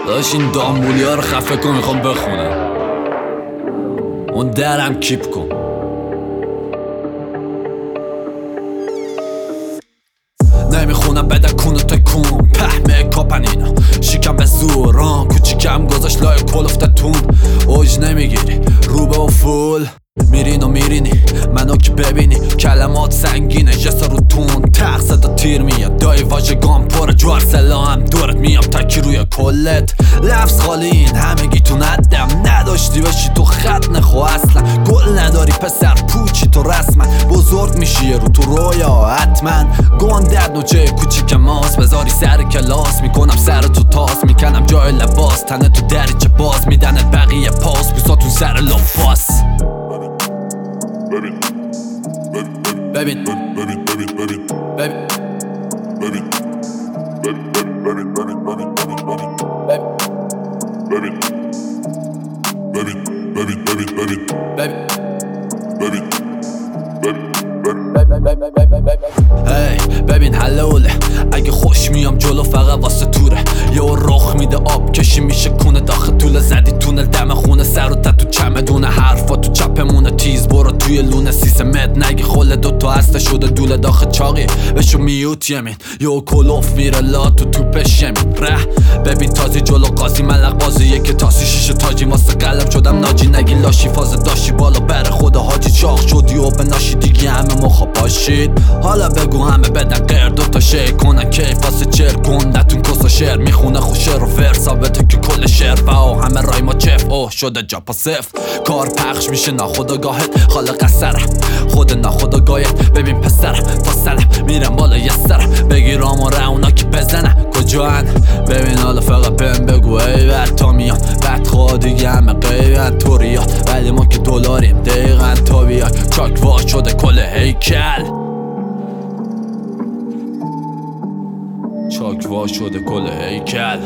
داشت این دامبولی ها رو خفه کن، میخوام بخونم. اون درم کیپ کن. نمیخونم بده کونو تا کون پهمه کاپن اینا شیکم به زوران کوچیکم گذاشت لای کل افتتون اوج نمیگیری روبه و فول میرین و میرینی منو که ببینی کلمات سنگینه جسا رو تون تق صدا تیر میاد دای واژگان پر جوار سلام دورت میام تکی روی کلت لفظ خالی این همگی تو ندم نداشتی باشی تو خط نخو اصلا گل نداری پسر پوچی تو رسمن بزرگ میشی رو تو رویا حتما گندت نوچه کوچیک ماست بذاری سر کلاس میکنم سر تو تاس میکنم جای لباس تنه تو دریچه باز میدنت بقیه پاس بوساتون سر لفاس ببین ببین ببین ببین ببین ببین ببین حلوله اگه خوش میام جلو فقط واسه توره یه رخ میده آب کشی میشه کونه داخل طول زدی تونل دم خونه سر و تو چمدونه حرفا تو چپمونه تیز برو توی لونه 300 متر نگی خله دوتا هسته شده دوله داخل چاقی بشو میوت یمین یه کلوف میره لا تو توپش یمین ره ببین تازی جلو قاضی ملق بازیه که تاسی شیشه تاجی واسه قلم شدم ناجی نگی لاشی فاز داشتی بالا بره خدا حاجی چاق شدی و به ناشی دیگه همه مخا باشید حالا بگو همه بدن غیر دوتا شیر کنن کیف واسه چر کن نتون کسا شعر میخونه خوشه رو فر ثابته که کل شعر و همه رای ما چف اوه شده جاپا صفر کار پخش میشه ناخداگاهت خالق اثره خود ناخداگاهت ببین پسره فاصله میرم بالا یه سره بگیرام و اونا که بزنه کجان ببین حالا فقط بهم بگو ای بد تا میان بد خواه دیگه همه غیبت توریات ولی ما که دلاریم دقیقا تا بیای چاک وا شده کل هیکل چاک وا شده کل هیکل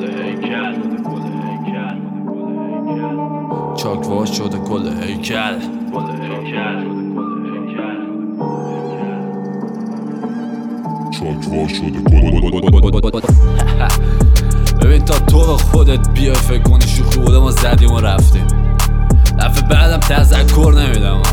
چاک وا شده کل هیکل ببین تا تو به خودت بیای فکر کنی شوخی بوده ما زدیم و رفتیم دفعه بعدم تذکر نمیدم